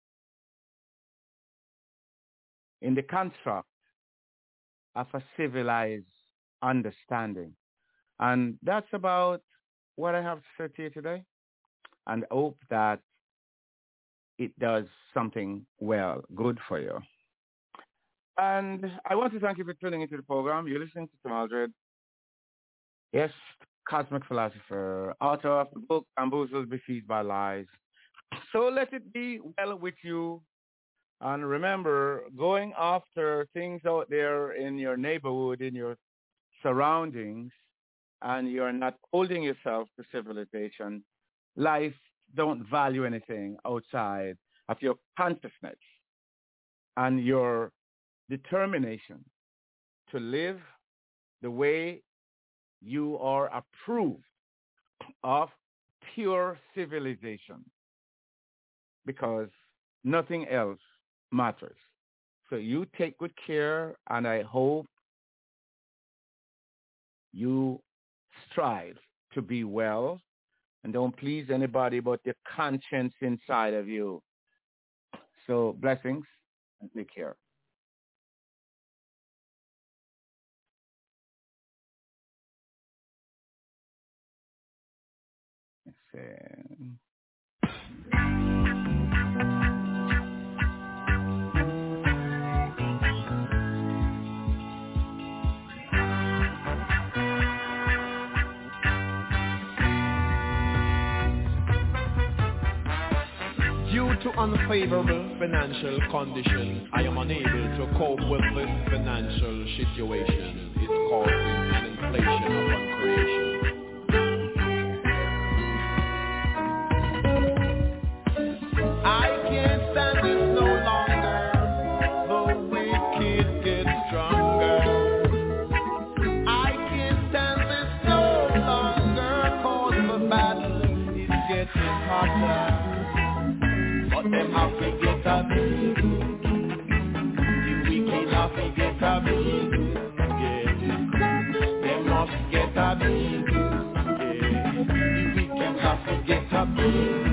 S3: construct of a civilized understanding. And that's about what I have to say to you today. And I hope that it does something good for you. And I want to thank you for tuning into the program. You're listening to Tim Aldred. Yes, cosmic philosopher, author of the book Bamboozled, Besieged by Lies. So let it be well with you. And remember, going after things out there in your neighborhood, in your surroundings, and you're not holding yourself to civilization, life don't value anything outside of your consciousness and your determination to live the way you are approved of pure civilization, because nothing else matters. So you take good care, and I hope you strive to be well and don't please anybody but your conscience inside of you. So blessings and take care. Let's see.
S1: Due to unfavorable financial conditions, I am unable to cope with this financial situation. It's causing an inflation upon creation. I can't stand this no longer. The wicked get stronger. I can't stand this no longer, 'cause the battle is getting hotter. Them have to get a big, the wicked have to get a big, yeah. They must get a big, yeah. The wicked have to get a big,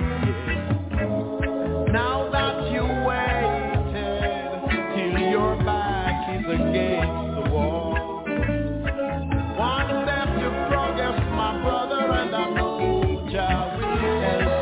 S1: yeah. Now that you waited till your back is against the wall, one step to progress, my brother, and I know Jah will help.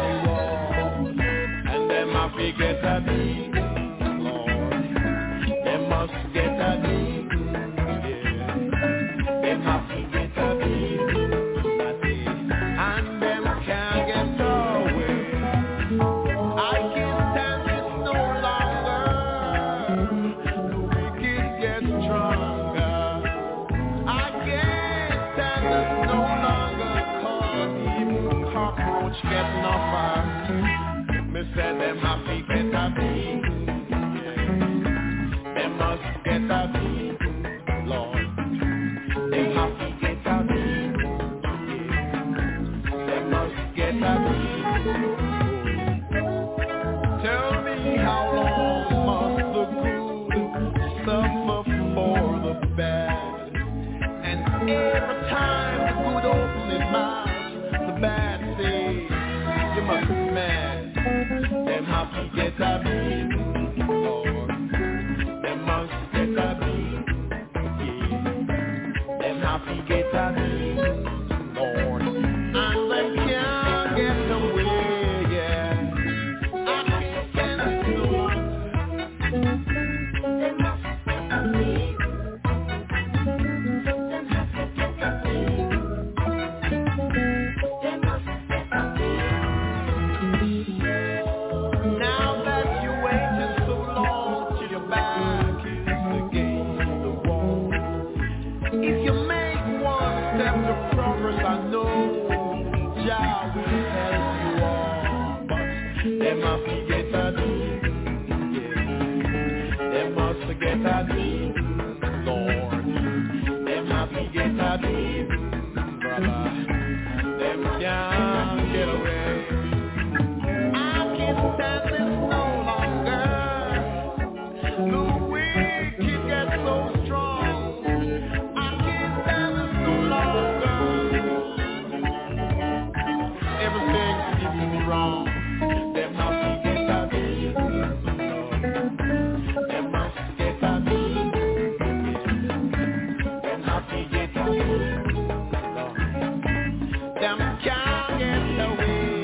S1: They get a big, Lord. They must get a big, yeah. They have to get a big, and them can't get away. I can't stand this no longer. The wicked get stronger. I can't stand this no longer, 'cause even cockroach get no far. Me say them have to get a big, yeah. They must get a big, Lord. They have to get a big, yeah. They must get a big. Tell me, how long must the good suffer for the bad? And every time the good opens his mouth, the bad says, you must be mad. Them have to get a big, Lord. Them must get a big, yeah. Them have to get a big, Lord. And them can't get away. them can't get away. I can't stand this no longer. The wicked get so strong. I can't stand this no longer. Everything seems to be wrong. Them must get a me, Lord. Them must get a me. Them must get a me, Lord. Them can't get away.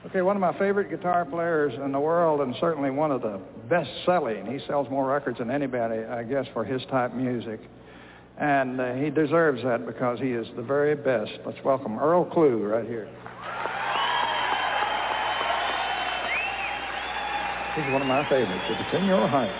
S4: Okay, one of my favorite guitar players in the world, and certainly one of the best-selling. He sells more records than anybody, I guess, for his type music. And he deserves that because he is the very best. Let's welcome Earl Klugh right here. He's one of my favorites. If it's in your heart.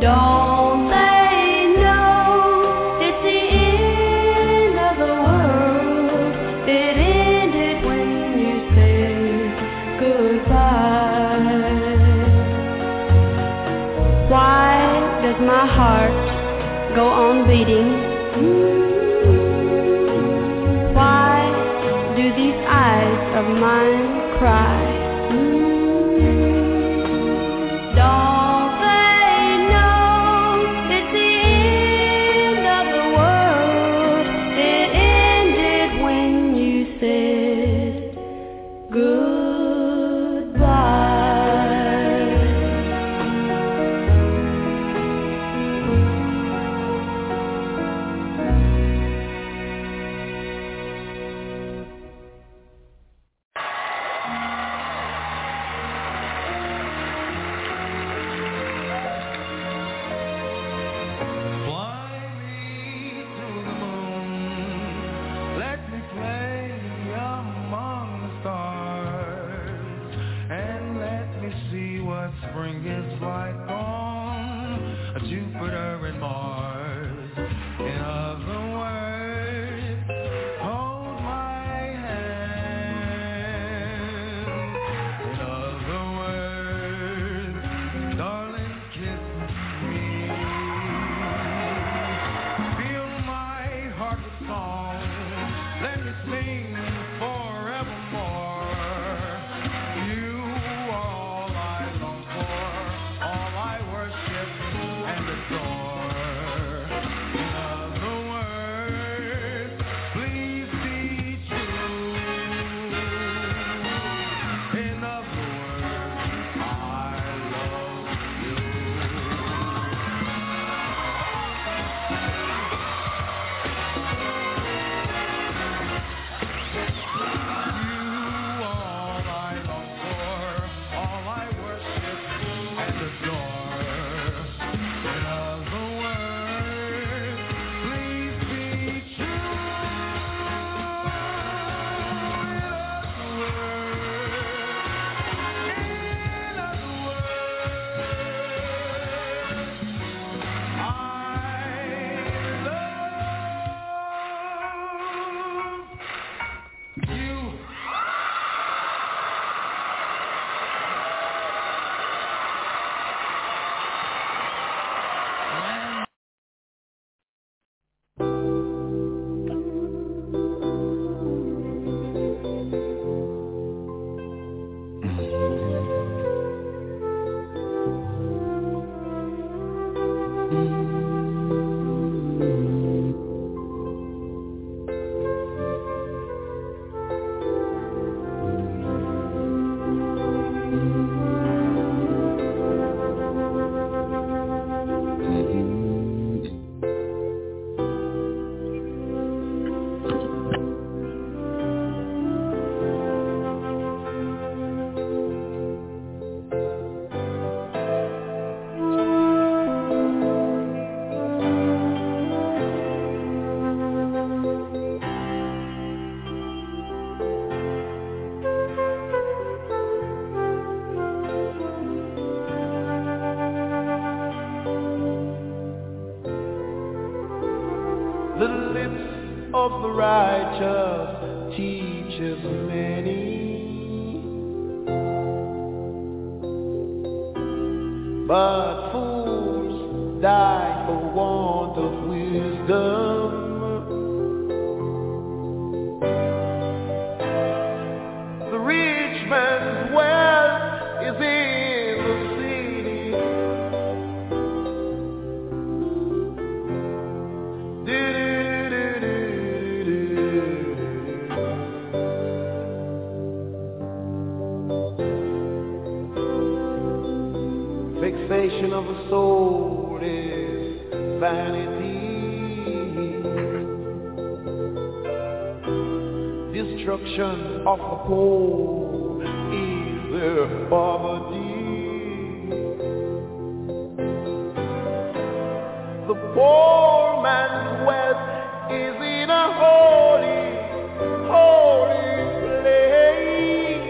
S5: Don't they know it's the end of the world? It ended when you said goodbye. Why does my heart go on beating? Why do these eyes of mine cry? Don't they know it's the end of the world? It ended when you said goodbye.
S1: Spring is like on Jupiter and Mars. In other words, hold my hand. In other words, darling, kiss me. Fill my heart with song. Let me sing forevermore. You are all I long for, all I worship and adore. In other words, please be true. In other words, I love you. You all I long for, all I worship and adore. In other words, please be true. In other words, I love you.
S2: The lips of the righteous teaches many, but fools die for want of wisdom. The rich man's wealth is in the city. Fixation of the soul is vanity. Destruction of the poor is their poverty. The poor man's wealth is in a holy, holy place.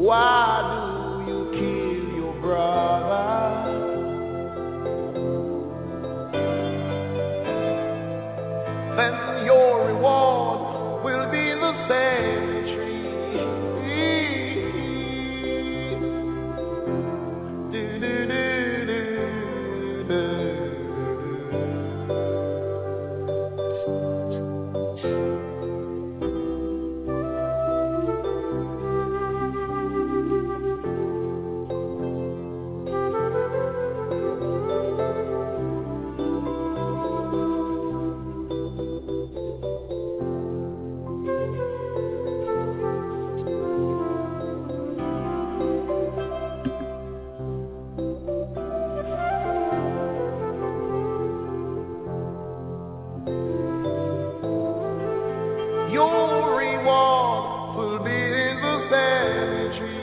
S1: Why do you kill your brother? Then your reward will be the cemetery. Your reward will be in the cemetery.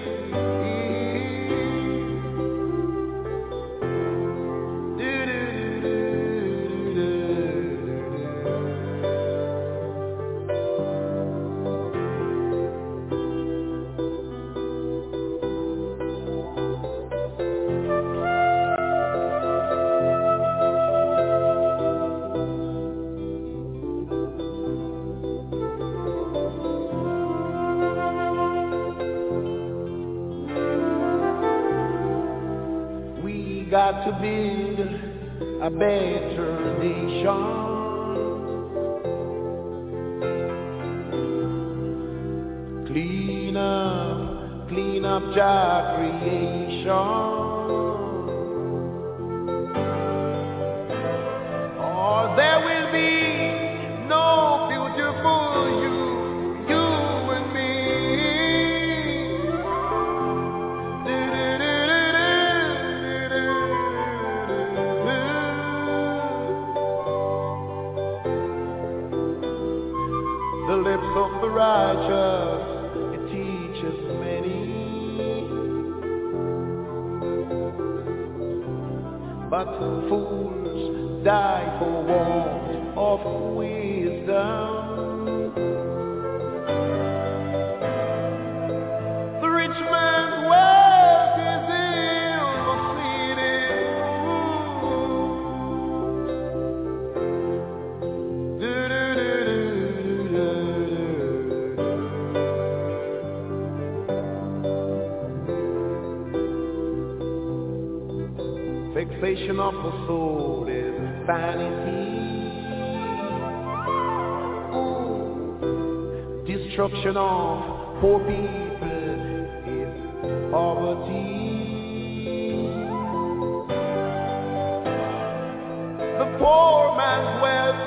S1: Got to build a better nation. Clean up job creation. Or there will be no future for you and me. The lips of the righteous, it teaches many, but fools die for want of wisdom. The rich man's wealth is Vexation of the soul is vanity. Destruction of poor people is poverty. The poor man's wealth